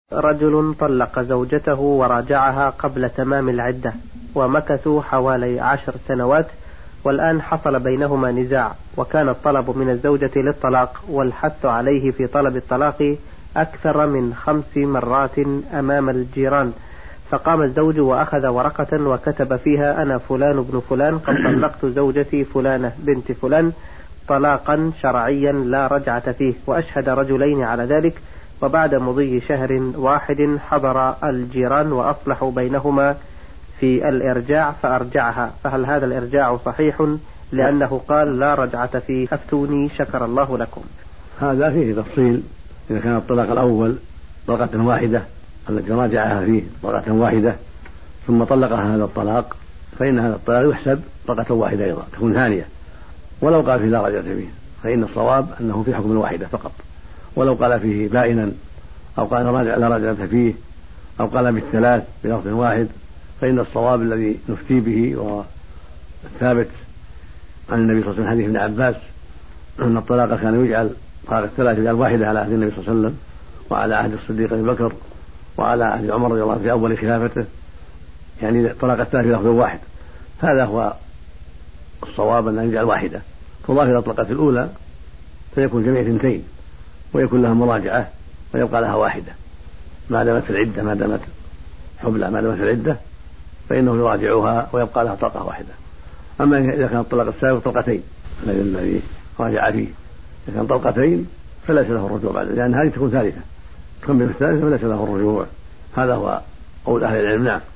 رجل طلق زوجته وراجعها قبل تمام العدة ومكثوا حوالي 10 سنوات، والآن حصل بينهما نزاع، وكان الطلب من الزوجة للطلاق والحث عليه في طلب الطلاق أكثر من 5 مرات أمام الجيران. فقام الزوج وأخذ ورقة وكتب فيها: أنا فلان ابن فلان قد طلقت زوجتي فلانة بنت فلان طلاقا شرعيا لا رجعة فيه، وأشهد رجلين على ذلك. وبعد مضي شهر واحد حضر الجيران وأصلحوا بينهما في الإرجاع فأرجعها، فهل هذا الإرجاع صحيح؟ لأنه قال لا رجعة فيه، أفتوني شكر الله لكم. هذا فيه تفصيل. إذا كان الطلاق الأول طلقة واحدة التي راجعها فيه طلقة واحدة ثم طلقها هذا الطلاق، فإن هذا الطلاق يحسب طلقة واحدة أيضا تكون ثانية، ولو قال فيه لا رجعة فيه فإن الصواب أنه في حكم واحدة فقط. ولو قال فيه بائنا أو قال لا رجعة فيه أو قال بالثلاث بلفظ واحد، فإن الصواب الذي نفتي به والثابت عن النبي صلى الله عليه وسلم حديث ابن عباس أن الطلاق كان يجعل طلاق الثلاث يجعل واحدة على عهد النبي صلى الله عليه وسلم وعلى عهد الصديق أبي بكر وعلى عهد عمر رضي الله عنه في أول خلافته، يعني طلاق الثلاث بلفظ واحد. هذا هو الصواب أن يجعل واحدة تضاف إلى الطلقة الأولى فيكون جميع 2 ويكون لها مراجعة ويبقى لها واحدة ما دامت في العدة، ما دامت حبلى ما دامت في العدة فإنه يراجعها ويبقى لها طلقة واحدة. أما إذا كان الطلاق السابق طلقتين الذي راجع فيه، إذا كان طلقتين فليس له الرجوع بعد، لأن هذه تكون ثالثة تكون بالثالثة فليس له الرجوع. هذا هو قول أهل العلم. نعم.